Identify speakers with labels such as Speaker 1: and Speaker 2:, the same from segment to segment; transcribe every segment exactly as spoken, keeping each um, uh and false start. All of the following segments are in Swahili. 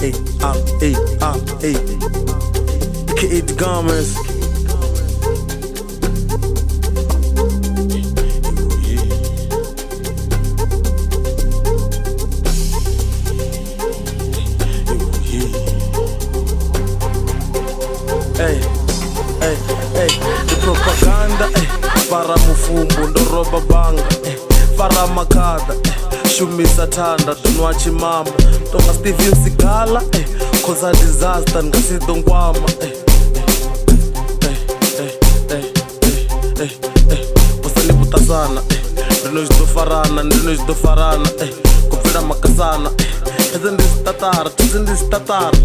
Speaker 1: Hey, ah, hey, ah, hey. Kid Gomez. Hey, hey, hey. The propaganda, hey. Para mufumbu ndo roba banga, hey. Para makada, hey. Shumisa tanda tunwachi mama tonga Steven Sigala, hey. Koza disaster ngasido ngwama, hey. Hey, hey, hey, hey, hey, hey. Wasani butasana, hey. Ndino jitofarana, ndino jitofarana, hey. Kupira makasana, hey. Tizindis tatara, tizindis tatara.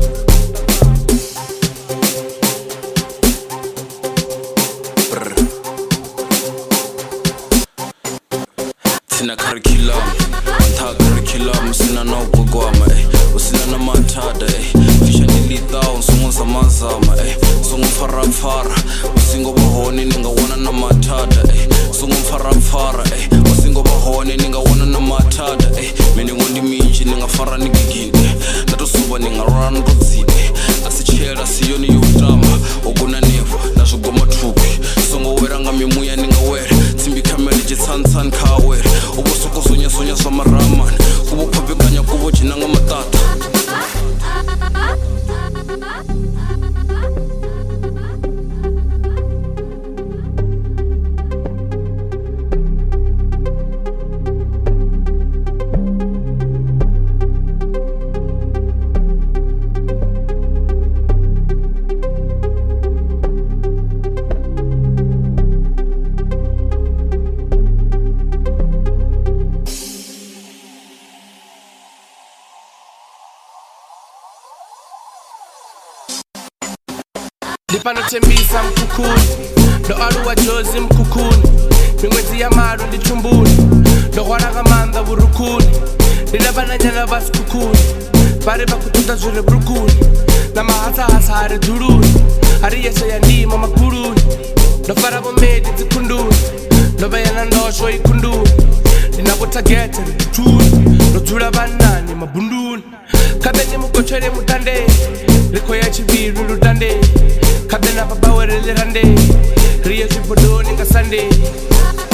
Speaker 2: Sina curriculum, ta curriculum, sina no kugwama, eh. Usina na matada, eh. Fisha nilitha, unsungu za mazama, eh. Sungu farafara, usingo bahoni, ninga wana na matada, eh. Sungu farafara, eh. Usingo bahoni, ninga wana na matada, eh. Meni ngondi minji, ninga fara nigigide. Nato suba ninga run ruzide. Asichera siyoni yudama, oguna nevo, nasugoma tupi. Sungu weranga mimuya ninga were, timbi kameli jitsansan kawere. Ubosoko sonya sonya sama raman, kubo pabeganya kubo jinanga matata.
Speaker 3: Dipano tembisa mkukuni, do aluwa jozi mkukuni. Mingwezi ya maru ndi chumbuni, do waraga manda burukuni. Nilabana nyana basi kukuni, pare bakututa zure brukuni. Na mahasa hasa hare duruni, hari yesa ya ndima makuruni. Do farabo medi zikunduni, do bayana ndosho ikunduni. Ninabuta gete rikutuni, do zura banani mabunduni. Kabeni mukochere mutande, liko ya chibiru lutande. Kabena papa were lirande, riya chipodoni nga Sunday.